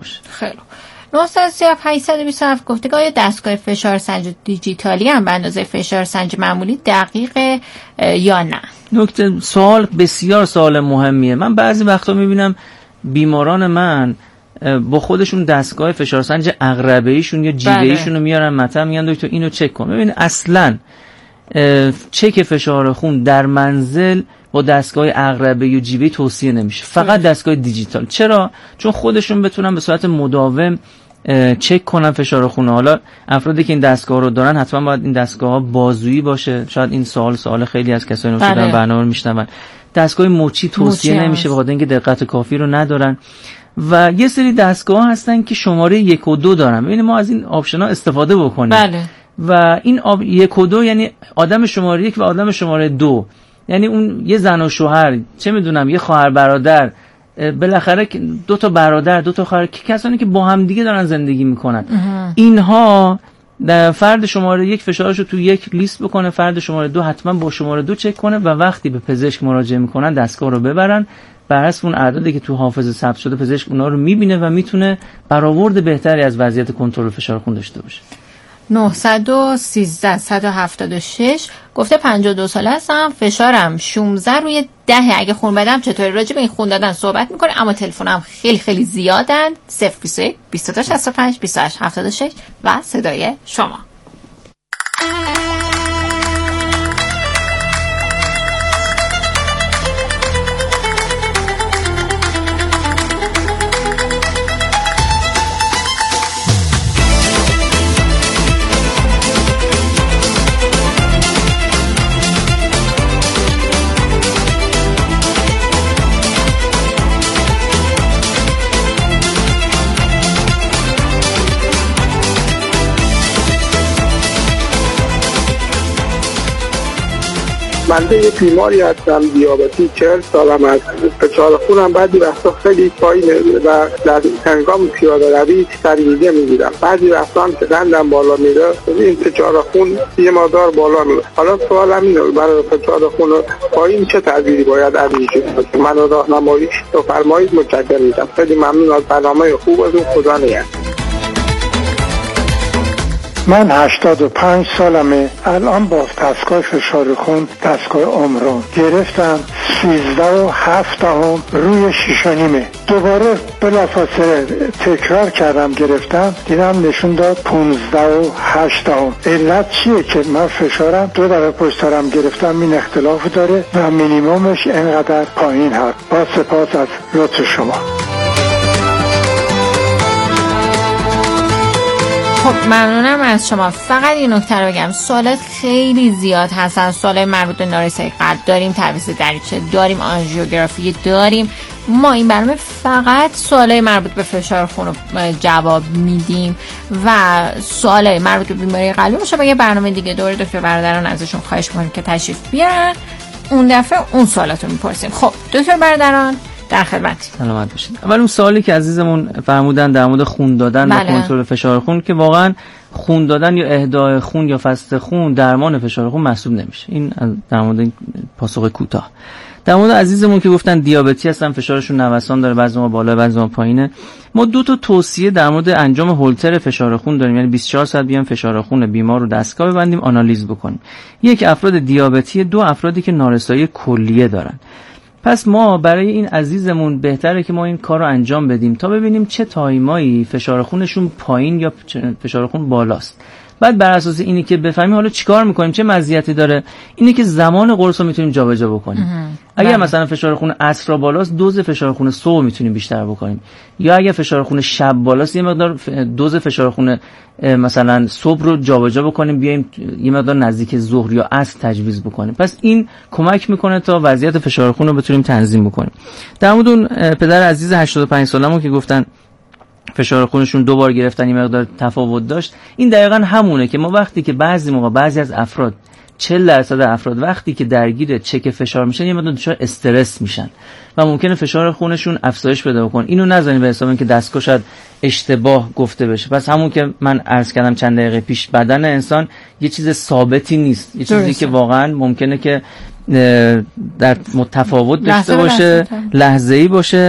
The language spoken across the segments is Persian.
باشه. خیلی 937 گفته که آیا دستگاه فشار سنج دیجیتالی هم به اندازه فشار سنج معمولی دقیقه یا نه؟ نکته سوال بسیار سوال مهمیه. من بعضی وقتا میبینم بیماران من با خودشون دستگاه فشارسنج عقربه‌ایشون یا جیوه‌ایشون رو میارن مطب میگن دکتر اینو چک کن. ببین اصلا چک فشار خون در منزل با دستگاه عقربه یا جیوه‌ای توصیه نمیشه، فقط دستگاه دیجیتال. چرا؟ چون خودشون بتونن به صورت مداوم چک کنن فشار خون. حالا افرادی که این دستگاه رو دارن حتما باید این دستگاه بازویی باشه. شاید این سوال خیلی از کسایی که دارن برنامه رو میشنون. دستگاه مچی توصیه نمیشه به خاطر اینکه دقت کافی رو ندارن. و یه سری دستگاه هستن که شماره 1 و 2 دارن. ببینید ما از این آپشن‌ها استفاده بکنیم. بله. و این 1 و 2 یعنی آدم شماره 1 و آدم شماره 2. یعنی اون یه زن و شوهر، چه میدونم یه خواهر برادر، بالاخره 2 تا برادر، 2 تا خواهر، کسانی که با هم دیگه دارن زندگی میکنن. اینها در فرد شماره 1 فشارش رو تو 1 لیست بکنه، فرد شماره 2 حتما با شماره 2 چک کنه و وقتی به پزشک مراجعه میکنن دستگاه رو ببرن. بر اساس اون اعدادی که تو حافظه ثبت شده پزشک اونا رو میبینه و میتونه برآورد بهتری از وضعیت کنترل فشار خون داشته باشه. 913 گفته 52 ساله هستم، فشارم 16 روی 10. اگه خون بدم چطوری؟ راجع به این خون دادن صحبت میکنه اما تلفنم خیلی زیادن. 021 22 65 28 76 و صدای شما. من یه بیماری هستم، دیابتی، 40 سالم هست. فشار خونم بعضی وقتا خیلی پایینه و در هنگام پیاده روی سریعه میگیرم. بعضی وقتا هم که قندم بالا میره، این فشار خون یه مقدار بالا میره. حالا سوالم اینه برای فشار خون پایین چه تدبیری باید انجام بدم؟ منو راهنمایی بفرمایید، متشکرم میشم. خیلی ممنون از برنامه خوبتون. خدا نگهدار. من 85 سالمه. الان با دستگاه فشار خون دستگاه عمران گرفتم 13.7 روی 6.5. دوباره بلافاصله تکرار کردم گرفتم، دیدم نشون داد 15.8. علت چیه که من فشارم 2 دفعه پشت سرم گرفتم این اختلاف داره و مینیممش اینقدر پایین هست. با سپاس از لطف شما. خب ممنونم از شما. فقط این نکته رو بگم، سوالات خیلی زیاد هستن. سوالات مربوط به نارسایی قلب داریم، تعویض دریچه داریم، آنژیوگرافی داریم. ما این برنامه فقط سوالات مربوط به فشار خون رو جواب میدیم و سوالات مربوط به بیماری قلبی میشه با یه برنامه دیگه دور دکتر برادران ازشون خواهش می‌کنیم که تشریف بیارن، اون دفعه اون سوالات رو میپرسیم. خب دکتر برادران در خدمت. سلامت باشید. اول اون سوالی که عزیزمون فرمودن در مورد خون دادن و کنترل فشار خون، که واقعا خون دادن یا اهدای خون یا فست خون درمان فشار خون محسوب نمیشه. این در مورد این پاسخ کوتاه. در مورد عزیزمون که گفتن دیابتی هستن، فشارشون نوسان داره، بعضی ما بالا بعضی ما پایینه، ما 2 تا توصیه در مورد انجام هولتر فشار خون داریم. یعنی 24 ساعت بیان فشار خون بیمار رو دستگاه ببندیم آنالیز بکنیم. یک افراد دیابتی، 2 افرادی که نارسایی کلیه دارن. پس ما برای این عزیزمون بهتره که ما این کار رو انجام بدیم تا ببینیم چه تایمایی فشار خونشون پایین یا فشار خون بالاست. بعد بر اساس اینی که بفهمیم حالا چیکار میکنیم، چه مزیتی داره، اینه که زمان قرص رو میتونیم جابجا بکنیم. اگر مثلا فشار خون عصر بالاست، دوز فشار خون صبح میتونیم بیشتر بکنیم، یا اگر فشار خون شب بالاست، یه مقدار دوز فشار خون مثلا صبح رو جابجا بکنیم، بیایم یه مقدار نزدیک ظهر یا عصر تجویز بکنیم. پس این کمک میکنه تا وضعیت فشار خون رو بتونیم تنظیم بکنیم. در مورد اون پدر عزیز 85 سالمون که گفتن فشار خونشون 2 بار گرفتن این مقدار تفاوت داشت، این دقیقاً همونه که ما وقتی که بعضی موقع بعضی از افراد 40% افراد وقتی که درگیر چک فشار میشن یه مقدار دچار استرس میشن و ممکنه فشار خونشون افزایش پیدا کنه. اینو نذارین به حساب اینکه دستگاه شاید اشتباه گفته بشه. پس همون که من عرض کردم چند دقیقه پیش، بدن انسان یه چیز ثابتی نیست، یه چیزی که واقعاً ممکنه که در متفاوت داشته باشه، لحظه‌ای باشه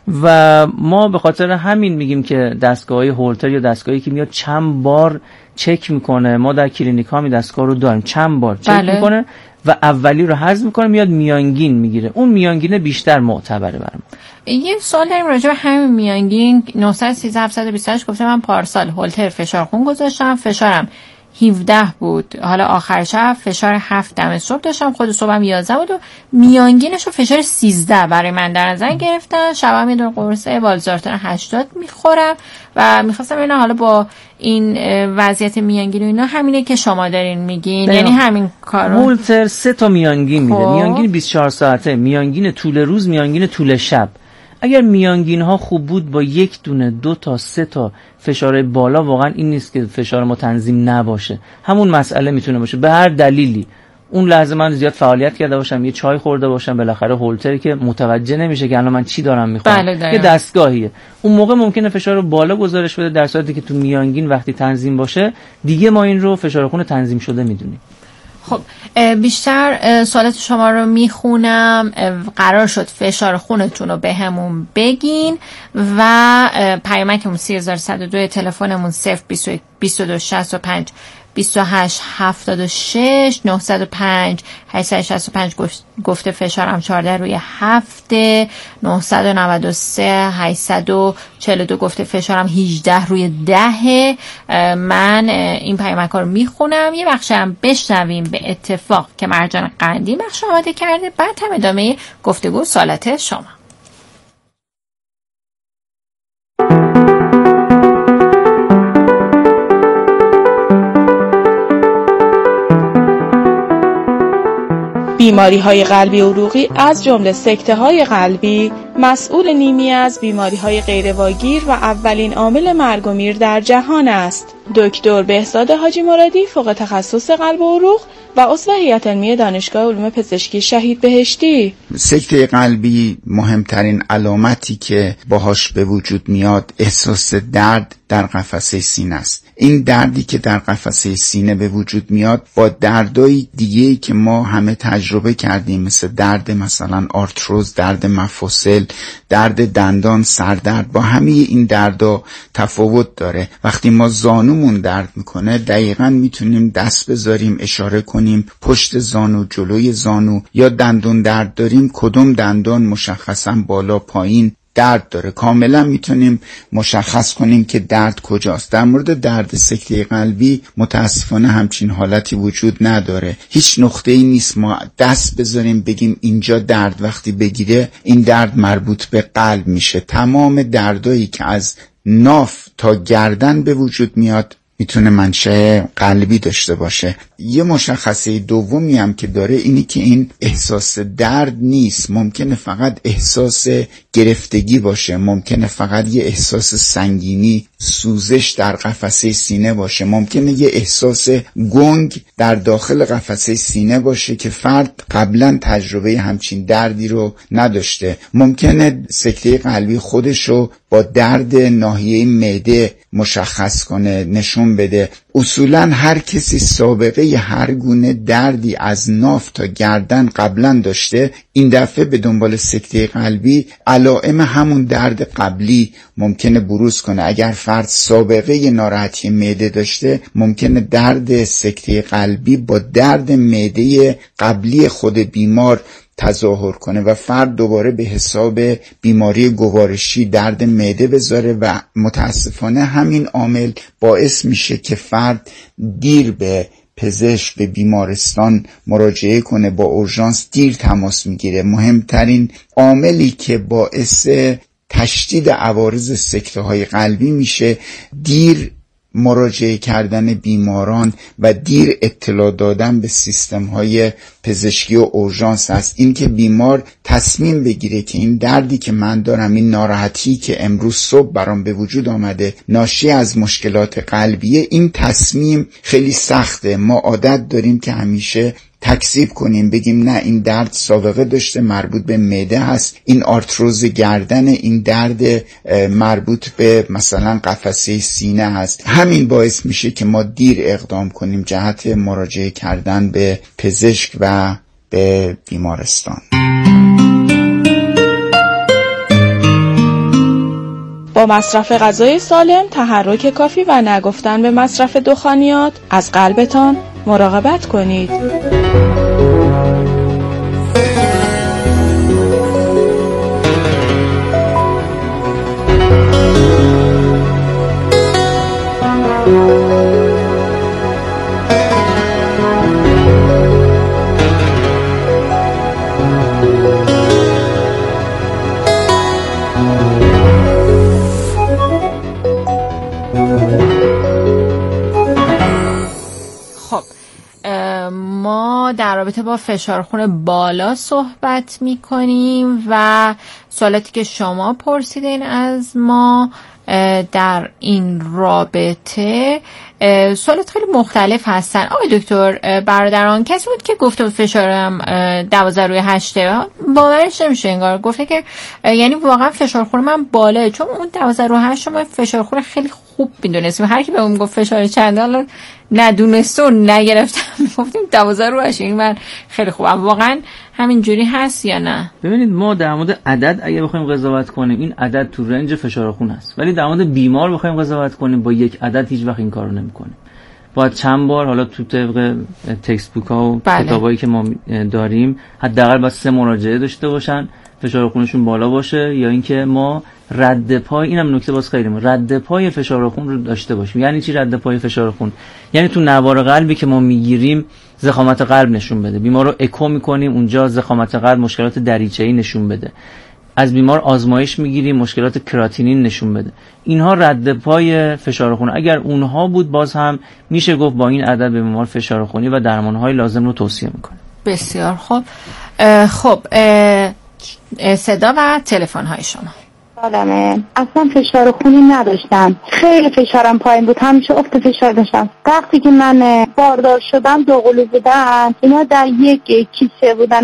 و ما به خاطر همین میگیم که دستگاه‌های هولتر یا دستگاهی که میاد چند بار چک میکنه، ما در کلینیک ها می دستگاه رو داریم، چند بار چک میکنه و اولی رو حذف میکنه، میاد میانگین میگیره. اون میانگینه بیشتر معتبره برام. یه سوال داریم راجع به همین میانگین. 913 728 گفته من پارسال هولتر فشار خون گذاشتم، فشارم 17 بود، حالا آخر شب فشار 7 دم صبح داشتم، خود صبحم 11 بود و میانگینش رو فشار 13 برای من در نظر گرفتن. شبم یه دونه قرص والزارتان 80 میخورم و میخواستم اینا حالا با این وضعیت میانگین و اینا همینه که شما دارین میگین؟ یعنی همین کارو هولتر 3 تا میانگین میده، میانگین 24 ساعته، میانگین طول روز، میانگین طول شب. اگر میانگین ها خوب بود با 1 دونه 2 تا 3 تا فشار بالا، واقعا این نیست که فشار ما تنظیم نباشه، همون مسئله میتونه باشه به هر دلیلی. اون لحظه من زیاد فعالیت کرده باشم، یه چای خورده باشم، بالاخره هولتری که متوجه نمیشه که الان من چی دارم میخورم، یه دستگاهیه، اون موقع ممکنه فشار رو بالا گزارش بده، در صورتی که تو میانگین وقتی تنظیم باشه دیگه ما این رو فشار خون تنظیم شده میدونیم. خب بیشتر سوالات شما رو میخونم. قرار شد فشار خونتون رو به همون بگین و پیامکمون 3102، تلفنمون 021 22 65 28 76 905 865 گفته فشارم 14 روی 7 993 842 گفته فشارم 18 روی 10. من این پیامک‌ها رو میخونم، یه بخش هم بشنویم به اتفاق که مرجان قندی بخش آماده کرده، بعد هم ادامه گفتگو سوالات شما. بیماری‌های قلبی عروقی از جمله سکته‌های قلبی مسئول نیمی از بیماری‌های غیرواگیر و اولین عامل مرگ و میر در جهان است. دکتر بهزاد حاجی مرادی فوق تخصص قلب و عروق و عضو هیئت علمی دانشگاه علوم پزشکی شهید بهشتی. سکته قلبی مهمترین علامتی که باهاش به وجود میاد احساس درد در قفسه سینه است. این دردی که در قفسه سینه به وجود میاد با دردای دیگه‌ای که ما همه تجربه کردیم، مثل درد مثلا آرتروز، درد مفاصل، درد دندان، سردرد، با همه این دردا تفاوت داره. وقتی ما زانومون درد میکنه دقیقاً میتونیم دست بذاریم اشاره کنیم پشت زانو، جلوی زانو، یا دندون درد داریم کدوم دندان مشخصاً بالا پایین درد داره، کاملا میتونیم مشخص کنیم که درد کجاست. در مورد درد سکته قلبی متاسفانه همچین حالتی وجود نداره، هیچ نقطه‌ای نیست ما دست بذاریم بگیم اینجا درد وقتی بگیره این درد مربوط به قلب میشه. تمام دردایی که از ناف تا گردن به وجود میاد میتونه منشأ قلبی داشته باشه. یه مشخصه دومی هم که داره اینی که این احساس درد نیست، ممکنه فقط احساس گرفتگی باشه، ممکنه فقط یه احساس سنگینی، سوزش در قفسه سینه باشه، ممکنه یه احساس گنگ در داخل قفسه سینه باشه که فرد قبلا تجربه همچین دردی رو نداشته، ممکنه سکته قلبی خودشو با درد ناحیه معده مشخص کنه، نشون بده. اصولا هر کسی سابقه هر گونه دردی از ناف تا گردن قبلا داشته، این دفعه به دنبال سکته قلبی علائم همون درد قبلی ممکنه بروز کنه. اگر فرد سابقه ناراحتی معده داشته، ممکنه درد سکته قلبی با درد معده قبلی خود بیمار تظاهر کنه و فرد دوباره به حساب بیماری گوارشی درد معده بذاره و متاسفانه همین عامل باعث میشه که فرد دیر به پزشک، به بیمارستان مراجعه کنه، با اورژانس دیر تماس میگیره. مهمترین عاملی که باعث تشدید عوارض سکته های قلبی میشه دیر مراجعه کردن بیماران و دیر اطلاع دادن به سیستم های پزشکی و اورژانس است. این که بیمار تصمیم بگیره که این دردی که من دارم، این ناراحتی که امروز صبح برام به وجود آمده ناشی از مشکلات قلبیه، این تصمیم خیلی سخته. ما عادت داریم که همیشه تکذیب کنیم، بگیم نه این درد سابقه داشته، مربوط به معده هست، این آرتروز گردن، این درد مربوط به مثلا قفسه سینه هست. همین باعث میشه که ما دیر اقدام کنیم جهت مراجعه کردن به پزشک و به بیمارستان. با مصرف غذای سالم، تحرک کافی و نگفتن به مصرف دخانیات از قلبتان مراقبت کنید. ما در رابطه با فشار خون بالا صحبت می‌کنیم و سوالاتی که شما پرسیدین از ما در این رابطه سوالات خیلی مختلف هستن. آقای دکتر برادران، کسی بود که گفته بود فشارم 12/8 باورش نمیشه، انگار گفته که یعنی واقعا فشار خون من بالاه، چون اون 12/8 ما فشار خون خیلی خوب میدونستیم. هر کی به اون گفت فشار چنده الان ندونسته و نگرفتم گفتیم 12/8 این من خیلی خوب. واقعا همین جوری هست یا نه؟ ببینید ما در مورد عدد اگه بخوایم قضاوت کنیم این عدد تو رنج فشار خون است، ولی در مورد بیمار بخوایم قضاوت کنیم با یک عدد هیچ وقت این کارو نمی‌کنیم. باید چند بار حالا تو طبق تکست بوک ها و کتابایی که ما داریم حداقل باید 3 مراجعه داشته باشن، فشار خونشون بالا باشه، یا اینکه ما رد پای، اینم نکته باز خیلی مهمه، رد پای فشار خون رو داشته باشیم. یعنی چی رد پای فشار خون؟ یعنی تو نوار قلبی که ما میگیریم ضخامت قلب نشون بده. بیمار رو اکو میکنیم اونجا ضخامت قلب مشکلات دریچه‌ای نشون بده. از بیمار آزمایش میگیریم مشکلات کراتینین نشون بده. اینها رد پای فشار خون. اگر اونها بود باز هم میشه گفت با این عدد به بیمار فشار خونی و درمانهای لازم رو توصیه میکنه. بسیار خوب. خب صدا و تلفن های شما. سلامه. اصلا فشار خونی نداشتم، خیلی فشارم پایین بود، همیشه افت فشار داشتم. وقتی که من باردار شدم دوقلو بودن، اینا در یک کیسه بودن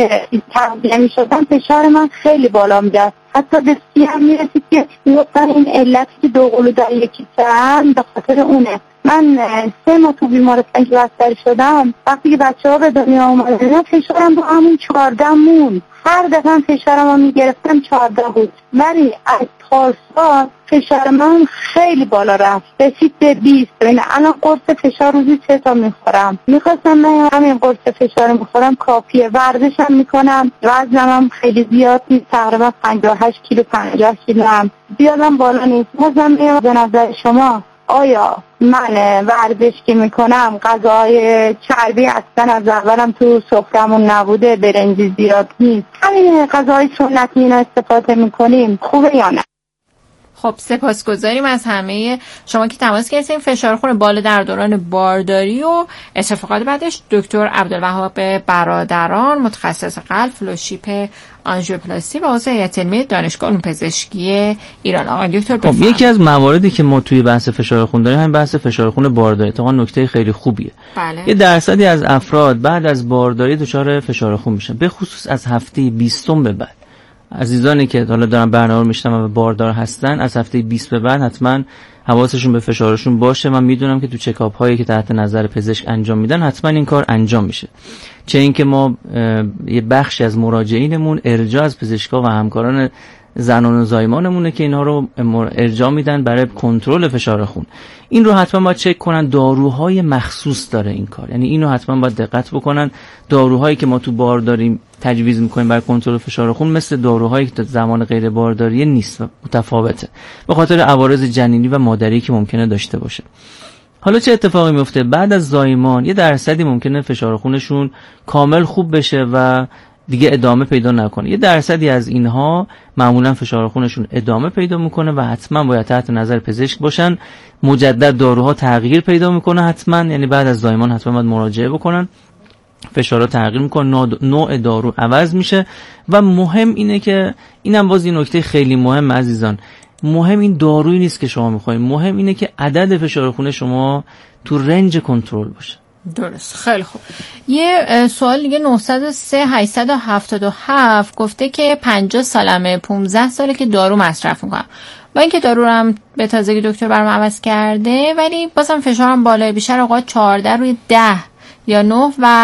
تغذیه می شدن، فشار من خیلی بالا می رفت، حتی به 30 هم می رسید که میگفتن این علتی که دوقلو در یک کیسه هم به خاطر اونه. من 3 ماه تو بیمارستان که بستری شدم، وقتی که بچه‌ها به دنیا اومدن فشارم با همون 14 موند. هر دفعه فشارم رو میگرفتم 14 بود، ولی از پارسال فشار من خیلی بالا رفت، رسید به 20. یعنی الان قرص فشار روزی 3 تا میخورم. میخواستم من همین قرص فشار میخورم کافیه. ورزشم میکنم، وزنم هم خیلی زیاد نیست، تقریبا 58 کیلو 50 کیلو هم زیادم بالا نیست. بازم به نظر شما آیا من ورزش که میکنم غذاهای چربی اصلا از اولم تو سفرمون نبوده، برنج زیاد نیست، همین غذاهای سنتی اینا استفاده میکنیم خوبه یا نه؟ خب سپاسگزاریم از همه شما که تماس گرفتین. فشار خون بالا در دوران بارداری و اتفاقات بعدش. دکتر عبدالوهاب برادران، متخصص قلب، فلوشیپ، آنژیوپلاستی و عضو هیئت علمی دانشگاه علوم پزشکی ایران. آقای دکتر خب یکی از مواردی که ما توی بحث فشار خون داریم همین بحث فشار خون بارداری. تا نکته خیلی خوبیه. بله. یه درصدی از افراد بعد از بارداری دچار فشار خون میشن، به خصوص از هفته 20 به بعد. عزیزانی که حالا دارن برنامه رو میشنون و باردار هستن از هفته 20 به بعد حتما حواسشون به فشارشون باشه. من میدونم که تو چکاپ هایی که تحت نظر پزشک انجام میدن حتما این کار انجام میشه، چه اینکه ما یه بخشی از مراجعینمون ارجاع از پزشکا و همکاران زنان و زایمانمونه که اینها رو ارجاع میدن برای کنترل فشار خون. این رو حتما باید چک کنن، داروهای مخصوص داره این کار، یعنی اینو حتما باید دقت بکنن. داروهایی که ما تو بارداری تجویز میکنیم برای کنترل فشار خون مثل داروهایی که زمان غیر بارداری نیست و متفاوته به خاطر عوارض جنینی و مادری که ممکنه داشته باشه. حالا چه اتفاقی میفته؟ بعد از زایمان یه درصدی ممکنه فشار خونشون کامل خوب بشه و دیگه ادامه پیدا نکنه. یه درصدی از اینها معمولا فشار خونشون ادامه پیدا میکنه و حتما باید تحت نظر پزشک باشن. مجدد داروها تغییر پیدا میکنه حتما، یعنی بعد از زایمان حتما باید مراجعه بکنن. فشارها تغییر میکنه، نوع دارو عوض میشه و مهم اینه که اینم باز این نکته خیلی مهم عزیزان، مهم این دارویی نیست که شما میخواید، مهم اینه که عدد فشار خون شما تو رنج کنترل باشه. درست. خیلی خوب. یه سوال دیگه 903-877 گفته که 50 سالمه، 15 ساله که دارو مصرف میکنم. با اینکه دارو رو هم به تازگی دکتر برام عوض کرده ولی بازم فشارم بالای، بیشتر اوقات 14/10 یا 9 و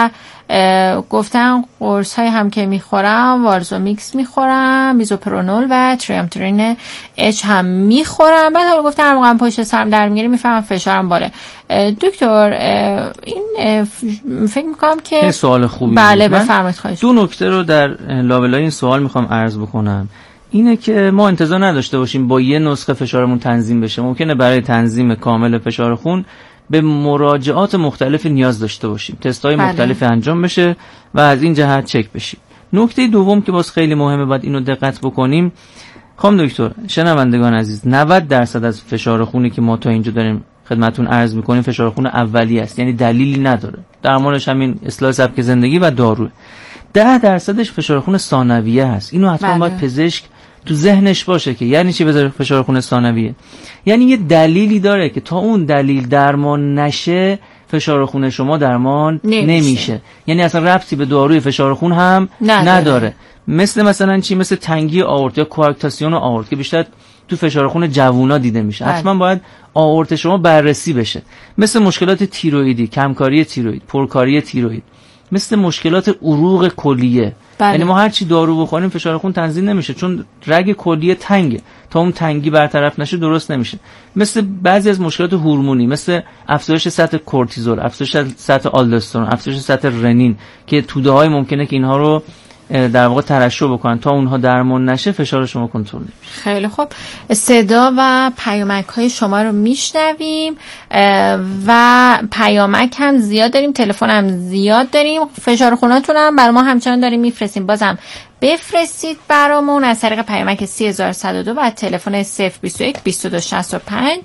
گفتن قرص های هم که میخورم وارزومیکس میخورم، میزوپرونول و تریامترین اچ هم میخورم. بعد حالا گفتن هر موقع پشت سرم در میگیره میفهمم فشارم بالا. دکتر این فکر میکنم که سوال خوبی. بله بفرمایید. خواهش. دو نکته رو در لابلای این سوال میخوام عرض بکنم. اینه که ما انتظار نداشته باشیم با یه نسخه فشارمون تنظیم بشه. ممکنه برای تنظیم کامل فشار خون به مراجعات مختلف نیاز داشته باشیم، تست‌های مختلف انجام بشه و از این جهت چک بشیم. نکته دوم که باز خیلی مهمه، باید اینو دقت بکنیم. خانم دکتر، شنوندگان عزیز، 90% از فشار خونی که ما تا اینجا داریم خدمتتون عرض می‌کنیم فشار خون اولیه است، یعنی دلیلی نداره. درمانش همین اصلاح سبک زندگی و داروه. 10%ش فشار خون ثانویه هست. اینو حتما باید پزشک تو ذهنش باشه که یعنی چی بذاره فشار خون ثانویه. یعنی یه دلیلی داره که تا اون دلیل درمان نشه فشار خون شما درمان نمیشه. یعنی اصلا ربطی به داروی فشار خون هم نداره. مثلا چی؟ مثل تنگی آورت یا کوآکتاسیون آورت که بیشتر تو فشار خون جوونا دیده میشه. حتما باید آورت شما بررسی بشه. مثل مشکلات تیروئیدی، کمکاری تیروئید، پرکاری تیروئید، مثل مشکلات عروق کلیه. یعنی ما هر چی دارو بخوریم فشار خون تنظیم نمیشه، چون رگ کلیه تنگه، تا اون تنگی برطرف نشه درست نمیشه. مثل بعضی از مشکلات هورمونی، مثل افزایش سطح کورتیزول، افزایش سطح آلدوسترون، افزایش سطح رنین که توده‌های ممکنه که اینها رو در واقع ترشح بکنن، تا اونها درمان نشه فشار شما کنترل نمیشه. خیلی خوب، صدا و پیامک های شما رو میشنویم و پیامک هم زیاد داریم، تلفن هم زیاد داریم، فشار خوناتون هم برای ما همچنان داریم میفرستیم. بازم بفرستید برامون از طریق پیامک 3102 و تلفن 021 2265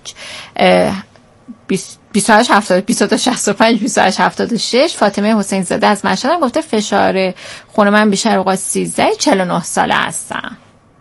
2876. فاطمه حسین زاده از مشهد گفته فشار خون من بیشتر اوقات 13 49 ساله هستم.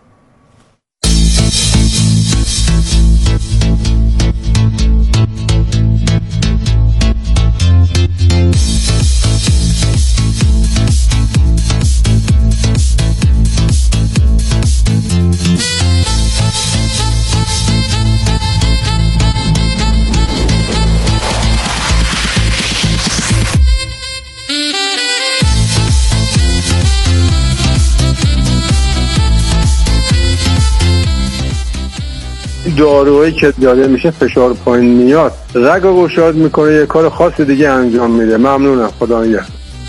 داروهایی که داده میشه فشار پایین میاد، رگ رو گشاد میکنه، یه کار خاص دیگه انجام میده. ممنونم، خدا نگهدار.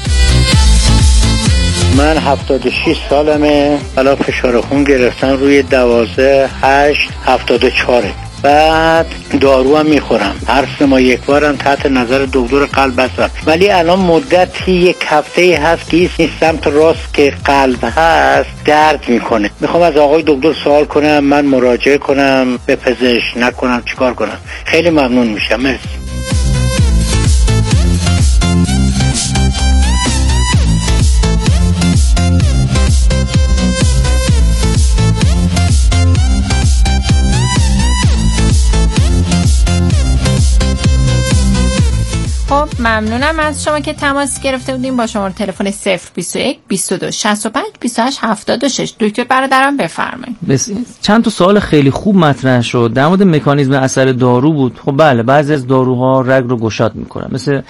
من 76 سالمه، حالا فشار خون گرفتن روی 12/8/74. بعد دارو هم میخورم، هر 3 ماه یک بارم تحت نظر دکتر قلب هستم، ولی الان مدتی 1 هفته هست که این سمت راست که قلب هست درد میکنه. میخوام از آقای دکتر سوال کنم، من مراجعه کنم به پزشک نکنم چیکار کنم؟ خیلی ممنون میشم. مرسی. خب ممنونم از شما که تماس گرفته بودیم. با شماره تلفن 021 2265 2876. دکتر برادرم بفرمایید. چند تا سوال خیلی خوب مطرح شد در مورد مکانیزم اثر دارو بود. خب بله، بعضی از داروها رگ رو گشاد میکنن، مثل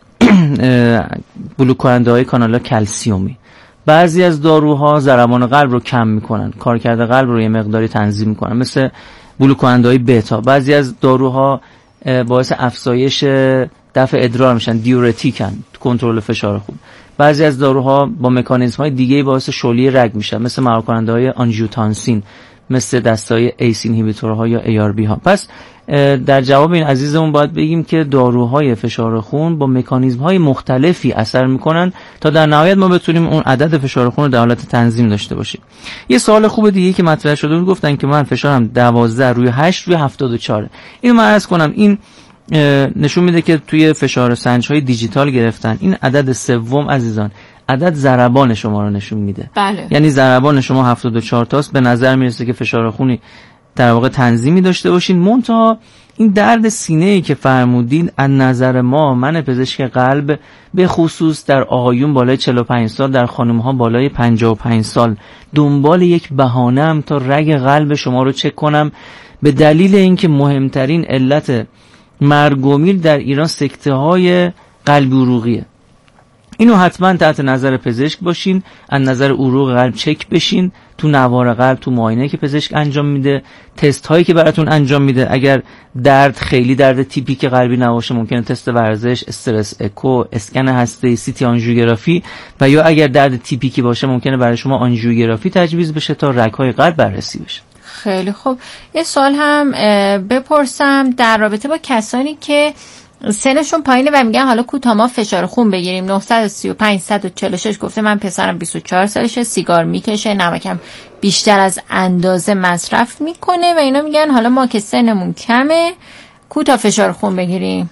بلوک کننده های کانال کلسیومی. بعضی از داروها ضربان قلب رو کم میکنن، کارکرد قلب رو یه مقداری تنظیم میکنن، مثل بلوک کننده های بتا. بعضی از داروها باعث افزایش دفع ادرار میشن، دیورتیکن، کنترل فشار خون. بعضی از داروها با مکانیزم های دیگه باعث شلی رگ میشن، مثل مهار کننده های آنژیوتانسین، مثل دستای ایس اینهیبیتورها یا ARB ها. پس در جواب این عزیزمون باید بگیم که داروهای فشار خون با مکانیزم های مختلفی اثر میکنن تا در نهایت ما بتونیم اون عدد فشار خون رو در حالت تنظیم داشته باشیم. یه سوال خوب دیگه که مطرح شده بود، گفتن که من فشارم 12/8/74. اینو من عرض کنم، این نشون میده که توی فشار سنج‌های دیجیتال گرفتن. این عدد سوم عزیزان عدد ضربان شما رو نشون میده. بله. یعنی ضربان شما 74 تاست. به نظر میرسه که فشار خونی در واقع تنظیمی داشته باشین. منتها این درد سینه‌ای که فرمودین از نظر ما، من پزشک قلب، به خصوص در آقایون بالای 45 سال، در خانم‌ها بالای 55 سال، دنبال یک بهانه‌ام تا رگ قلب شما رو چک کنم، به دلیل اینکه مهمترین علت مرگ و میر در ایران سکته های قلبی عروقیه. اینو حتما تحت نظر پزشک باشین، از نظر عروق قلب چک بشین، تو نوار قلب، تو معاینه که پزشک انجام میده، تست هایی که براتون انجام میده. اگر درد خیلی درد تیپیک قلبی نباشه ممکنه تست ورزش، استرس اکو، اسکن هسته، سیتی آنژیوگرافی، و یا اگر درد تیپیکی باشه ممکنه برای شما آنژیوگرافی تجویز بشه تا رگ‌های قلب بررسی بشه. خیلی خوب. یه سوال هم بپرسم در رابطه با کسانی که سنشون پایینه و میگن حالا کوتاه ما فشار خون بگیریم. 935 146 گفته من پسرم 24 سالشه، سیگار میکشه، نمکم بیشتر از اندازه مصرف میکنه و اینا میگن حالا ما که سنمون کمه کوتاه فشار خون بگیریم.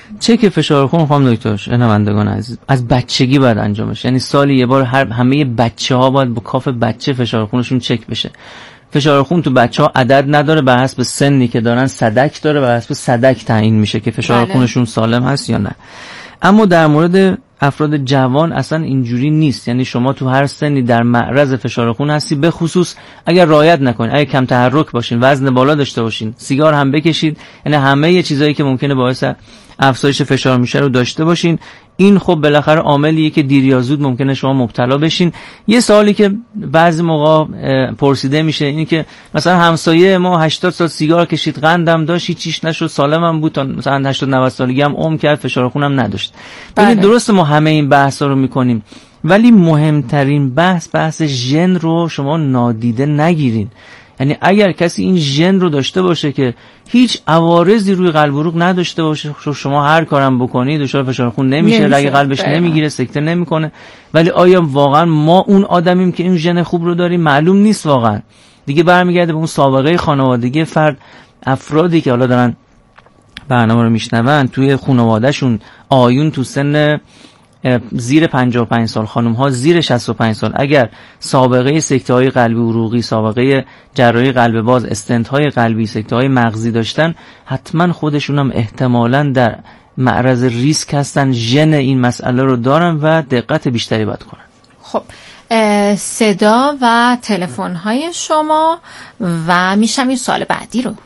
چک فشار خون خانم دکتر شنوندگان عزیز از بچگی باید انجام بشه، یعنی سالی یه بار همه بچه‌ها باید با کاف بچه فشار خونشون چک بشه. فشار خون تو بچه‌ها عدد نداره، بر حسب سنی که دارن صدک داره، بر حسب صدک تعیین میشه که فشار خونشون سالم هست یا نه. اما در مورد افراد جوان اصلا اینجوری نیست، یعنی شما تو هر سنی در معرض فشار خون هستی، به خصوص اگر رعایت نکنید، اگر کم تحرک باشین، وزن بالا داشته باشین، سیگار هم بکشید، یعنی همه چیزایی که ممکنه باعث افزایش فشار میشه رو داشته باشین. این خب بالاخره عاملیه که دیر یا زود ممکنه شما مبتلا بشین. یه سوالی که بعضی موقع پرسیده میشه اینه که مثلا همسایه ما 80 سال سیگار کشید، قندم داشت، هیچیش نشد، سالمم بود، تا مثلا 80 90 سالگی هم عمر کرد، فشار خونم نداشت. بله. درسته ما همه این بحثا رو میکنیم، ولی مهمترین بحث ژن رو شما نادیده نگیرین. یعنی اگر کسی این ژن رو داشته باشه که هیچ عوارضی روی قلب و عروق نداشته باشه، شما هر کارم بکنید دچار فشار خون نمیشه، رگ قلبش نمیگیره، سکته نمیکنه، ولی آیا واقعا ما اون آدمیم که این ژن خوب رو داریم؟ معلوم نیست واقعا. دیگه برمیگرده به اون سابقه خانوادگی فرد. افرادی که حالا دارن برنامه رو میشنون توی خانوادهشون آیون تو سن زیر 55 سال، خانم ها زیر 65 سال، اگر سابقه سکته های قلبی عروقی، سابقه جراحی قلب باز، استنت های قلبی، سکته های مغزی داشتن، حتما خودشون هم احتمالاً در معرض ریسک هستن، ژن این مسئله رو دارن و دقت بیشتری باید کنن. خب صدا و تلفن های شما و میشم این سوال بعدی رو.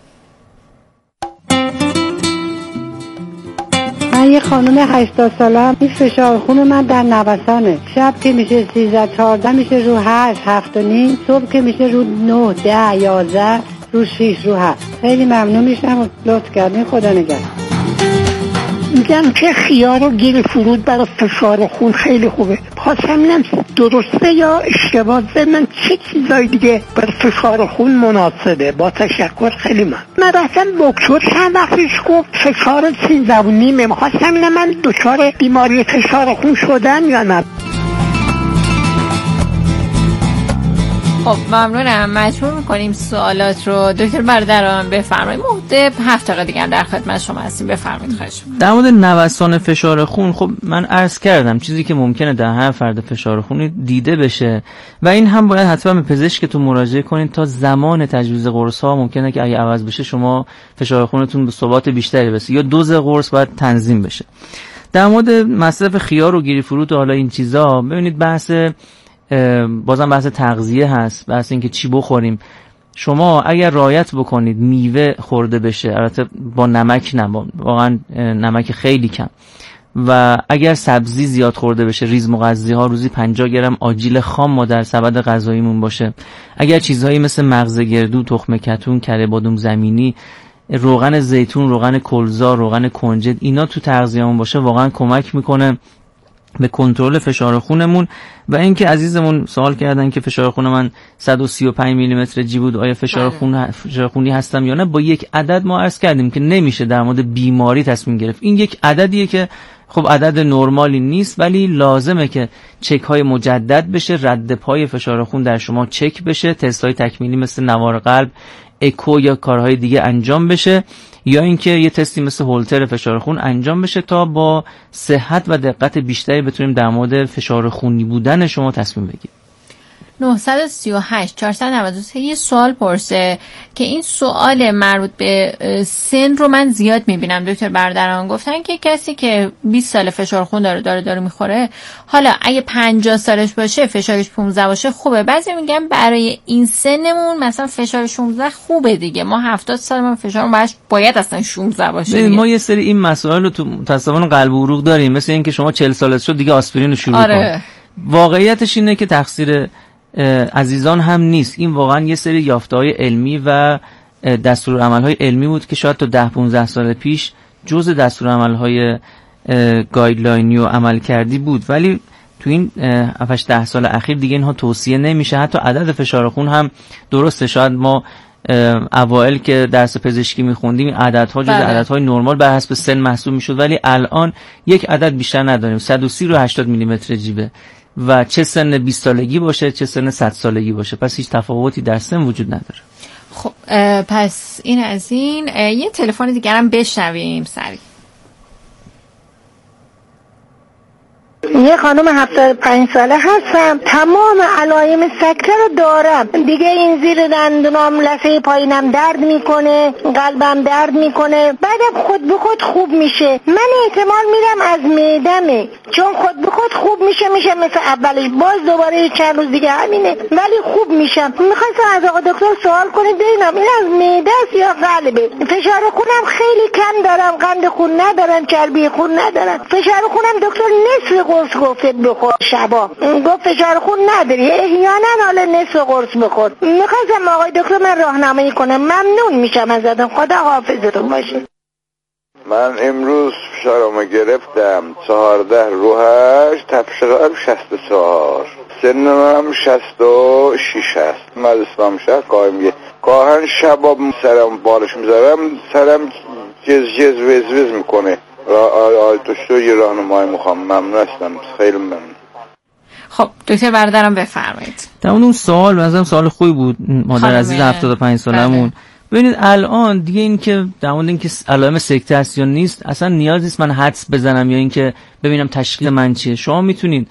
من یه خانم 80 سالم، این فشار خون من در نوسانه، شب که میشه 13-14 میشه رو 8 7.5، صبح که میشه رو 9 10 11 رو 6 رو 7. خیلی ممنون میشم، لطف کردین، خدا نگهدار. میگم که خیار و گیر فرود برای فشار خون خیلی خوبه. خواستم ببینم درسته یا اشتباه، من چه چیزای دیگه برای فشار خون مناسبه؟ با تشکر، خیلی من رفتم دکتر چند وقتش گفت فشار 13.5. میخواستم ببینم من دچار بیماری فشار خون شدم یا نه. خب ممنونم. مجبور میکنیم سوالات رو دکتر برادران بفرمایید. مدت 7 دقیقه دیگه در خدمت شما هستیم، بفرمایید. خواهش می‌کنم. در مورد نوسان فشار خون، خب من عرض کردم چیزی که ممکنه در هر فرد فشار خونی دیده بشه و این هم باید حتما به پزشکتون مراجعه کنید تا زمان تجویز قرص‌ها ممکنه که اگه عوض بشه شما فشار خونتون به ثبات بیشتری برسه یا دوز قرص باید تنظیم بشه. در مورد مصرف خیار و گیری فرود و حالا این چیزا، ببینید بازم بحث تغذیه هست، بحث این که چی بخوریم. شما اگر رعایت بکنید میوه خورده بشه، البته با نمک نه، واقعا نمک خیلی کم، و اگر سبزی زیاد خورده بشه، ریز مغذی ها روزی 50 گرم آجیل خام ما در سبد غذاییمون باشه، اگر چیزهایی مثل مغز گردو، تخم کتون، کره بادام زمینی، روغن زیتون، روغن کلزا، روغن کنجد، اینا تو تغذیه‌مون باشه، واقعا کمک میکنه به کنترل فشار خونمون. و اینکه عزیزمون سوال کردن که فشار خون من 135 میلیمتر جی بود، آیا فشار خونی هستم یا نه؟ با یک عدد ما عرض کردیم که نمیشه در مورد بیماری تصمیم گرفت. این یک عددیه که خب عدد نرمالی نیست، ولی لازمه که چک های مجدد بشه، رد پای فشار خون در شما چک بشه، تست های تکمیلی مثل نوار قلب، اکو یا کارهای دیگه انجام بشه، یا اینکه یه تستی مثل هولتر فشار خون انجام بشه تا با صحت و دقت بیشتری بتونیم در مورد فشار خونی بودن شما تصمیم بگیریم. 938 493 یه سوال پرسه که این سوال مربوط به سن رو من زیاد میبینم. دکتر بردران گفتن که کسی که 20 سال فشار خون داره میخوره، حالا اگه 50 سالش باشه فشارش 15 باشه خوبه. بعضی میگن برای این سنمون مثلا فشار 16 خوبه دیگه، ما 70 سالمون فشارمون باید اصلا 16 باشه. ما یه سری این مسائل رو تو تصاویر قلب و عروق داریم، مثل اینکه شما 40 سالت شد دیگه آسپرین رو شروع کن. واقعیتش اینه که تقصیر عزیزان هم نیست، این واقعا یه سری یافته‌های علمی و دستورالعمل‌های علمی بود که شاید تا 10-15 سال پیش جزء دستورالعمل‌های گایدلاینی و عمل کردی بود، ولی تو این 7-10 سال اخیر دیگه اینها توصیه نمیشه. حتی عدد فشار خون هم درسته، شاید ما اوائل که درس پزشکی میخوندیم این عددها جز عددهای نرمال بر حسب سن محسوب میشد، ولی الان یک عدد بیشتر نداریم، 130 رو 80 میلیمتر جیبه و چه سن 20 سالگی باشه چه سن 100 سالگی باشه، پس هیچ تفاوتی در سن وجود نداره. خب پس این از این. یه تلفن دیگر هم بشنویم سریع. یه خانم 75 ساله هستم، تمام علائم سکته رو دارم دیگه، این زیر دندونام لثه پایینم درد میکنه، قلبم درد میکنه، بعدم خود به خود خوب میشه. من احتمال میرم از معدمه، چون خود به خود خوب میشه مثل اولش، باز دوباره چند روز دیگه همینه ولی خوب میشم. میخواستم از آقا دکتر سوال کنید ببینم این از معده است یا قلبه. فشار خونم خیلی کم دارم، قند خون ندارم، چربی خون ندارم. فشار خونم دکتر نصف قرص گفته بخور شبا، گفت فشار خون نداری احیانا حالا نصف قرص بخور. میخواستم آقای دکتر من راهنمایی کنم، ممنون میشم ازتون، خدا حافظتون باشه. من امروز فشارمو گرفتم 14/8، تپش قلب 64، سنم 66 هست، مدرسم شهر قائم گاهن شبا سرم بالش میذارم، سرم جز وز میکنه. دکتر یه راهنمایی میخوام، ممنون هستم، خیلی ممنون. خب دکتر بردارم بفرمایید. در اون سوال مثلا سوال خوبی بود مادر عزیز 75 سالمون. ببینید الان دیگه این که در مورد اینکه علائم سکته است یا نیست اصلا نیاز نیست من حدس بزنم یا اینکه ببینم تشخیص من چیه. شما میتونید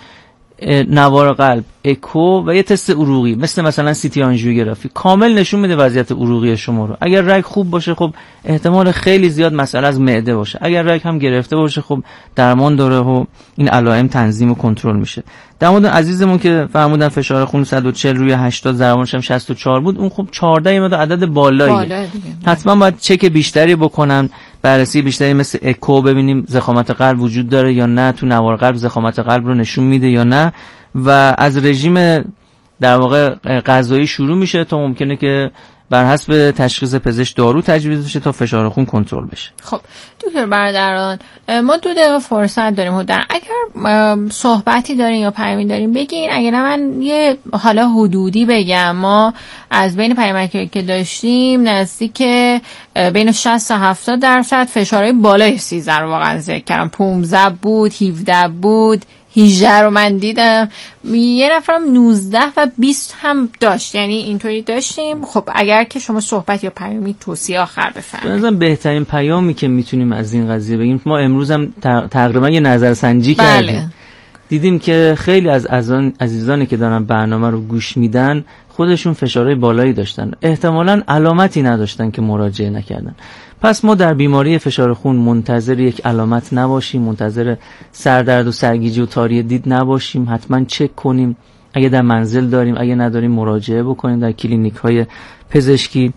نوار قلب، اکو و یه تست عروقی مثلا سی تی آنژیوگرافی کامل نشون میده وضعیت عروقی شما رو. اگر رگ خوب باشه خب احتمال خیلی زیاد مسئله از معده باشه، اگر رگ هم گرفته باشه خب درمان داره و این علائم تنظیم و کنترل میشه. در مورد عزیزمون که فرمودن فشار خون 140 روی 80 ضربانش هم 64 بود، اون خب 14 یه عدد بالاییه، حتما باید چک بیشتری بکنن، بررسی بیشتری مثل اکو ببینیم ضخامت قلب وجود داره یا نه، تو نوار قلب ضخامت قلب رو نشون میده یا نه، و از رژیم در واقع غذایی شروع میشه تا ممکنه که بر حسب تشخیص پزشک دارو تجویز بشه تا فشار خون کنترل بشه. خب دکتر بردران ما 2 دقیقه فرصت داریم، اگر صحبتی دارین یا پیامی دارین بگین، اگر نه من یه حالا حدودی بگم. ما از بین پیامکی که داشتیم نزدیک بین 60 تا 70% فشارهای بالای 13 رو واقعا ذکر کردم، 15 بود، 17 بود، 18 رو من دیدم، یه نفرم 19 و 20 هم داشت، یعنی اینطوری داشتیم. خب اگر که شما صحبت یا پیامی توصیه آخر بفرمایید. مثلا بهترین پیامی که میتونیم از این قضیه بگیم، ما امروز هم تقریبا یه نظرسنجی کردیم، دیدیم که خیلی از عزیزانی که دارن برنامه رو گوش میدن خودشون فشارهای بالایی داشتن، احتمالاً علامتی نداشتن که مراجعه نکردن. پس ما در بیماری فشار خون منتظر یک علامت نباشیم، منتظر سردرد و سرگیجه و تاری دید نباشیم، حتما چک کنیم، اگه در منزل داریم، اگه نداریم مراجعه بکنیم در کلینیک های پزشکی.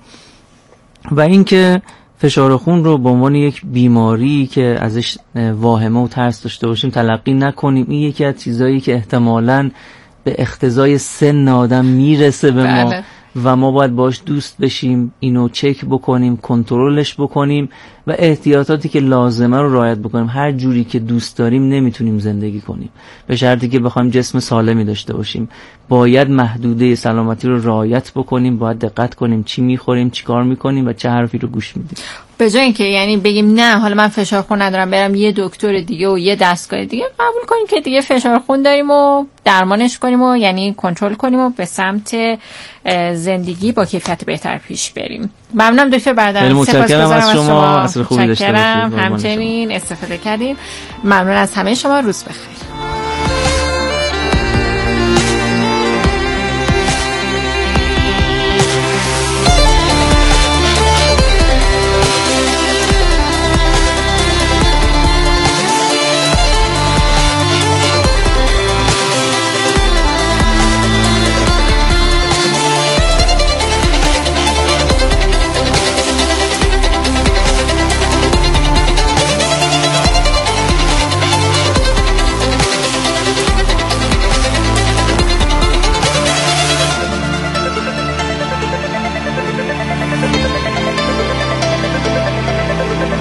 و اینکه فشار خون رو به عنوان یک بیماری که ازش واهمه و ترس داشته باشیم تلقی نکنیم. این یکی از چیزایی که احتمالاً به اقتضای سن آدم میرسه به ما و ما باید باش دوست بشیم، اینو چک بکنیم، کنترلش بکنیم و احتیاطاتی که لازمه رو رعایت بکنیم. هر جوری که دوست داریم نمیتونیم زندگی کنیم، به شرطی که بخوایم جسم سالمی داشته باشیم. باید محدوده سلامتی رو رعایت بکنیم، باید دقت کنیم چی میخوریم، چی کار میکنیم و چه حرفی رو گوش میدیم. به جای اینکه یعنی بگیم نه حالا من فشار خون ندارم برم یه دکتر دیگه و یه دستگاه دیگه، قبول کنیم که دیگه فشار خون داریم و درمانش کنیم و یعنی کنترل کنیم و به سمت زندگی با کیفیت بهتر پیش بریم. ممنونم دکتر بردران، سپاسگزارم از شما، اصل خوبی داشته باشید. همچنین استفاده کردیم. ممنون از همه شما، روز بخیر.